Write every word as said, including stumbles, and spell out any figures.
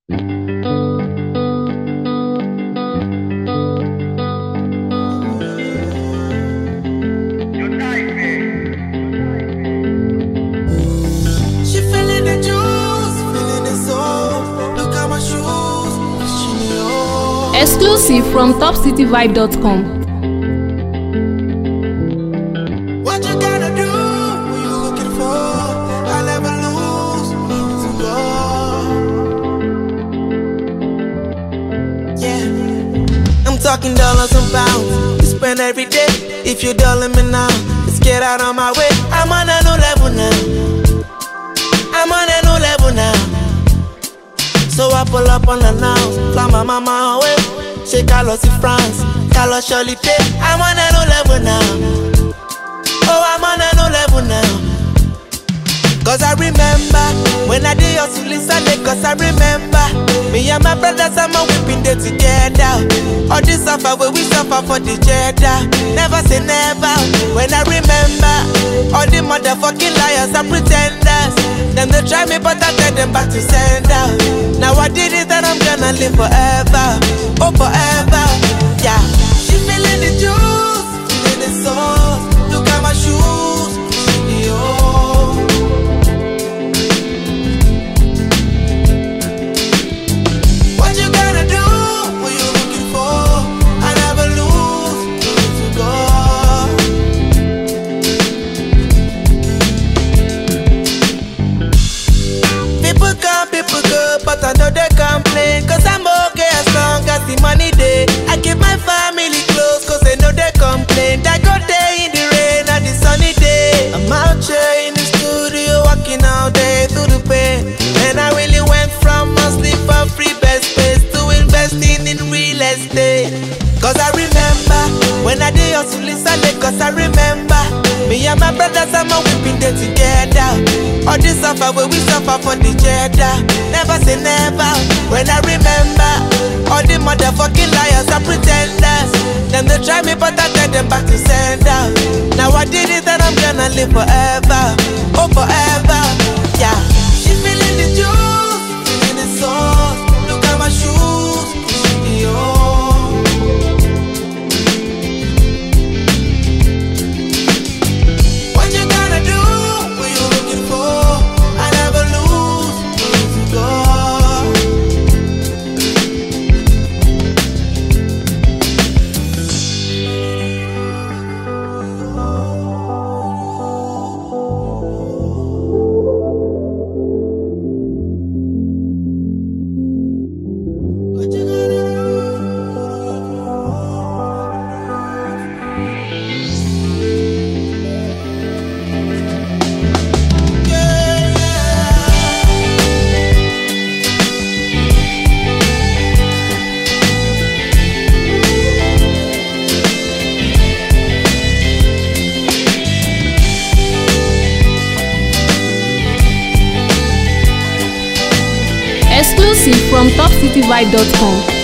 Exclusive from top city vibe dot com. What you gotta do? What you looking for? I'll never lose. To go. Yeah. I'm talking dollars and pounds. You spend every day. If you dollar me now, let's get out of my way. I'm on a new level now. I'm on a new level now. So I pull up on the now, fly my mama away. She Carlos in France, Carlos Cholite. I'm on a new level now. Oh, I'm on a new level now. Cause I remember when I did hustle in Sunday. Cause I remember me and my brothers and my weeping day together. All this suffer where we suffer for the cheddar. Never say never. When I remember all the motherfucking liars and pretenders. Them they try me but I tell them back to sender. Now I did it and I'm gonna live forever. Oh forever. Yeah. She feeling the juice, feeling the sauce. Look at my shoes. Yo. But I know they complain, cause I'm okay as long as the money day. I keep my family close, cause they know they complain. I go there in the rain and the sunny day. I'm out here in the studio, working all day through the pain. And I really went from sleep for free best space to investing in real estate. Cause I remember when I did hustle in Sunday. Cause I remember me and my brothers and my weeping day together. All this suffer where we suffer for the cheddar. Never say never. When I remember all the motherfucking liars and pretenders. Them they try me but I tell them back to sender. Now I did it and I'm gonna live forever. Oh forever. Yeah. She feeling the juice, feeling the sauce. Look at my shoes. Yo. Exclusive from top city vibe dot com.